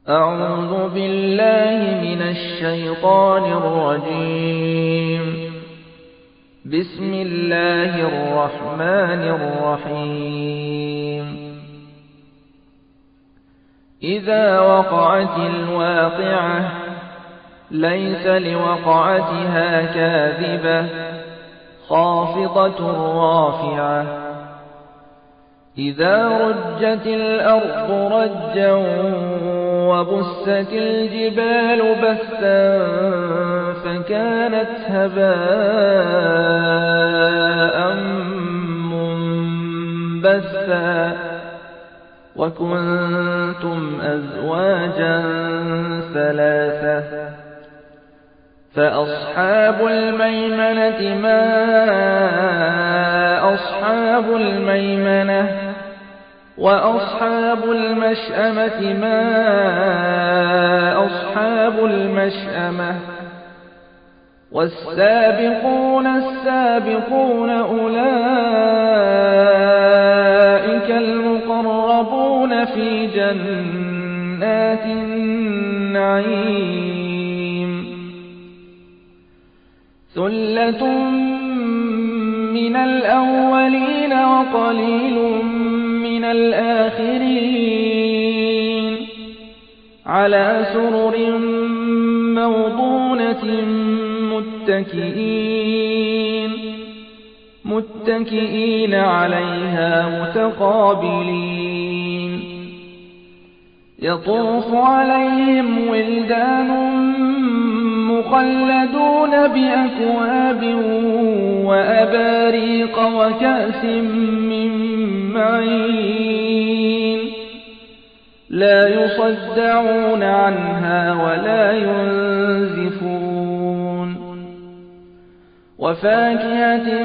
أعوذ بالله من الشيطان الرجيم. بسم الله الرحمن الرحيم. إذا وقعت الواقعة ليس لوقعتها كاذبة خافضة رافعة. إذا رجت الأرض رجا وبست الجبال بسا فكانت هباء منبثا وكنتم أزواجا ثلاثة فأصحاب الميمنة ما أصحاب الميمنة وأصحاب المشأمة ما أصحاب المشأمة والسابقون السابقون أولئك المقربون في جنات النعيم. ثلة من الأولين وقليل من الآخرين على سرر موضونة متكئين عليها متقابلين. يطوف عليهم ولدان مخلدون بأكواب وأباريق وكأس من معين لا يصدعون عنها ولا ينزفون. وفاكهة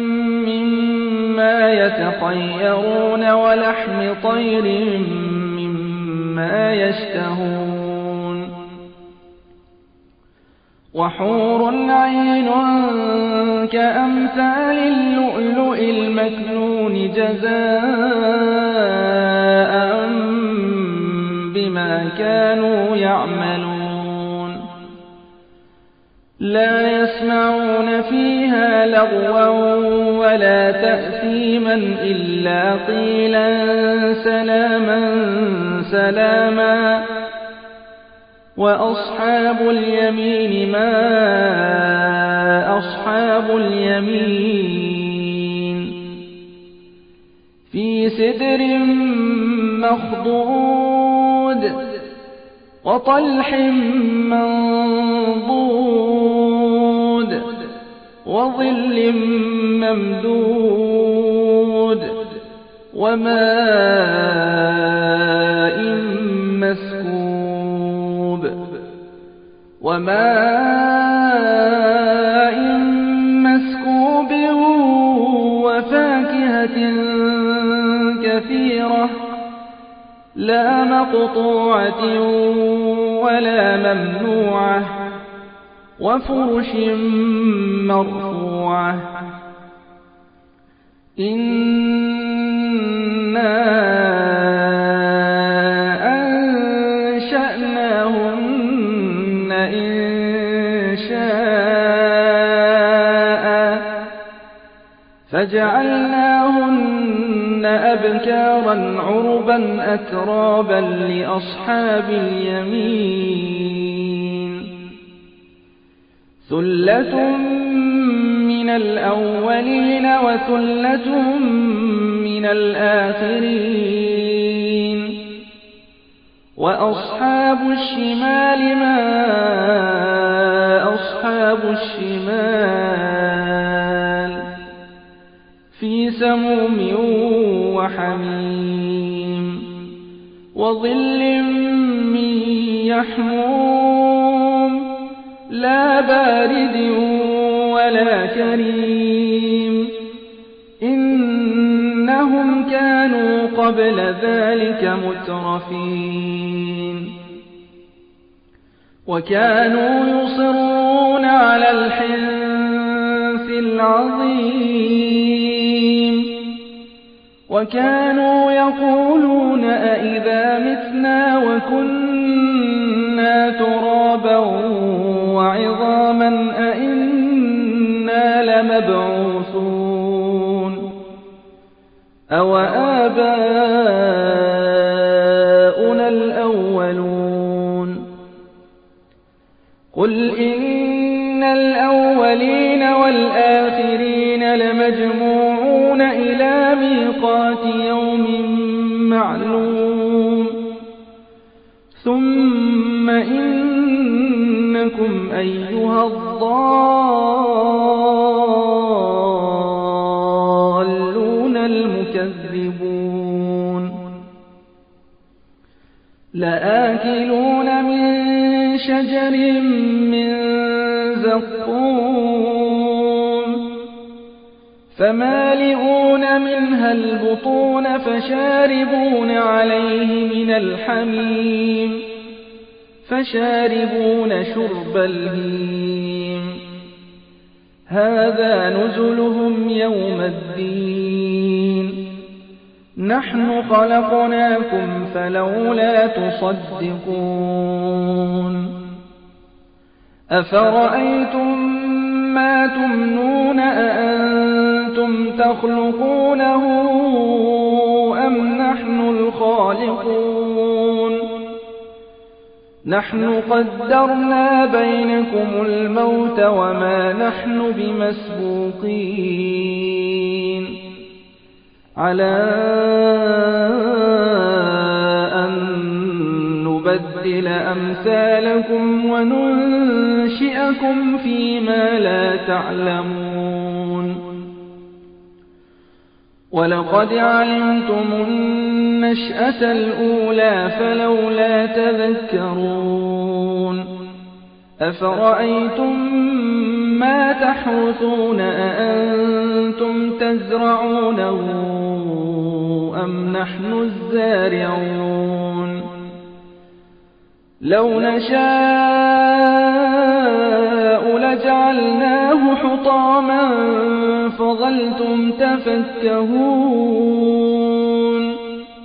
مما يتخيرون ولحم طير مما يشتهون. وحور عين كأمثال اللؤلؤ المكنون جزاء بما كانوا يعملون. لا يسمعون فيها لغوا ولا تأثيما إلا قيلا سلاما سلاما. وأصحاب اليمين ما أصحاب اليمين في سدر مخضود وطلح منضود وظل ممدود وماء مسكوب وفاكهة كثيرة لا مقطوعة ولا ممنوعة وفرش مرفوعة. فجعلناهن أبكارا عربا أترابا لأصحاب اليمين. ثلة من الأولين وثلة من الآخرين. وأصحاب الشمال ما أصحاب الشمال في سموم وحميم وظل من يحموم لا بارد ولا كريم. إنهم كانوا قبل ذلك مترفين وكانوا يصرون على الحنث العظيم وكانوا يقولون أئذا متنا وكنا ترابا وعظاما أئنا لمبعوثون أوآباؤنا الأولون قل إن الأولين والآخرين لمجموعون إلى ميقات يوم معلوم ثم إنكم أيها الضالون المكذبون لآكلون من شجر من زقوم فمالئون منها البطون فشاربون عليه من الحميم فشاربون شرب الهيم هذا نزلهم يوم الدين نحن خلقناكم فلولا تصدقون أفرأيتم ما تمنون أأنتم تخلقونه أم نحن الخالقون نحن قدرنا بينكم الموت وما نحن بمسبوقين على أن نبدل أمثالكم وننشئكم فيما لا تعلمون ولقد علمتم النشأة الأولى فلولا تذكرون أفرأيتم ما تحرثون أأنتم تزرعونه أم نحن الزارعون لو نشاء لجعلناه حطاما فظلتم تفكهون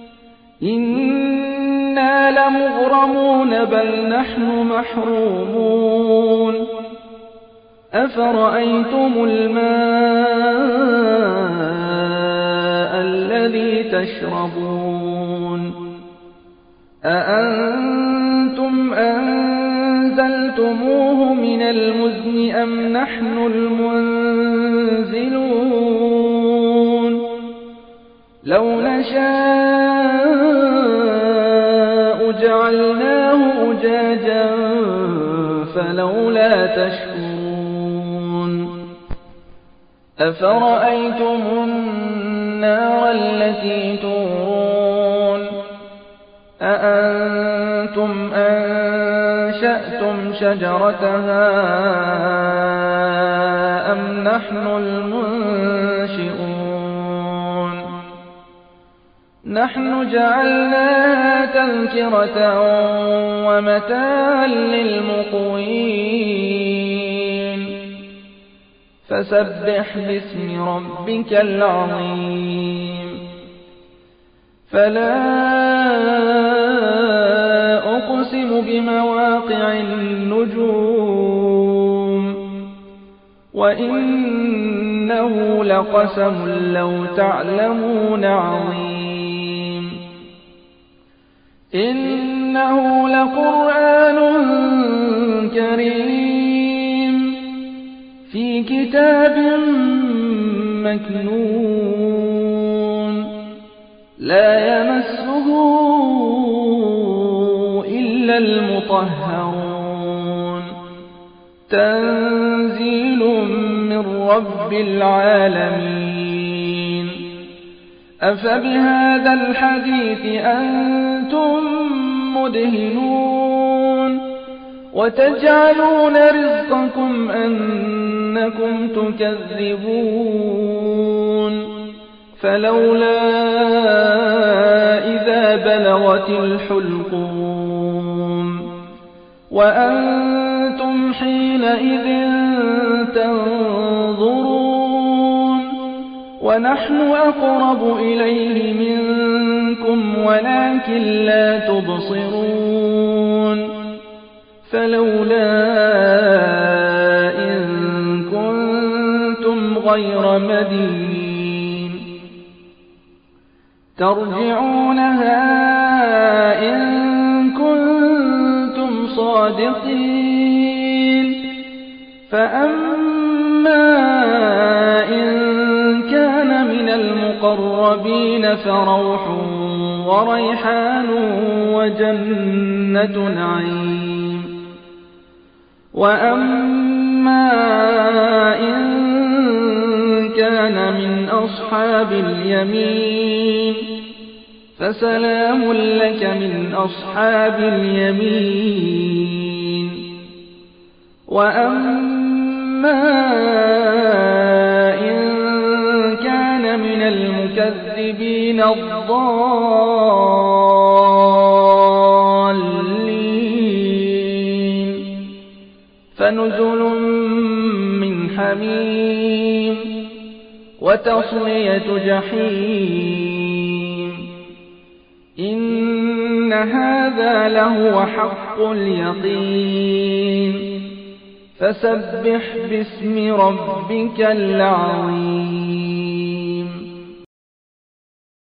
إنا لمغرمون بل نحن محرومون أفرأيتم الماء الذي تشربون أأنتم أنزلتموه من المزن أم نحن المنزلون لو نشاء جعلناه أجاجا فلولا تشكرون أفرأيتم النار التي تورون أأنتم أنشأتم شجرتها أم نحن المنشئون نحن جعلناها تذكرة ومتاعا للمقوين فسبح باسم ربك العظيم فلا أقسم بمواقع النجوم وإنه لقسم لو تعلمون عظيم إنه لقرآن كريم في كتاب مكنون لا يمسه إلا المطهرون تنزيل من رب العالمين أفبهذا الحديث أنتم مدهنون وتجعلون رزقكم أنكم تكذبون فلولا إذا بلغت الحلقوم وأنتم حينئذ تنظرون ونحن أقرب إليه منكم ولكن لا تبصرون فلولا إن كنتم غير مدين ترجعونها إن كنتم صادقين فأما إن كان من المقربين فروح وريحان وجنة نعيم وأما إن كان من أصحاب اليمين فسلام لك من أصحاب اليمين وأما إن كان من المكذبين الضالين فنزل من حميم وتصلية جحيم إن هذا لهو حق اليقين فسبح باسم ربك العظيم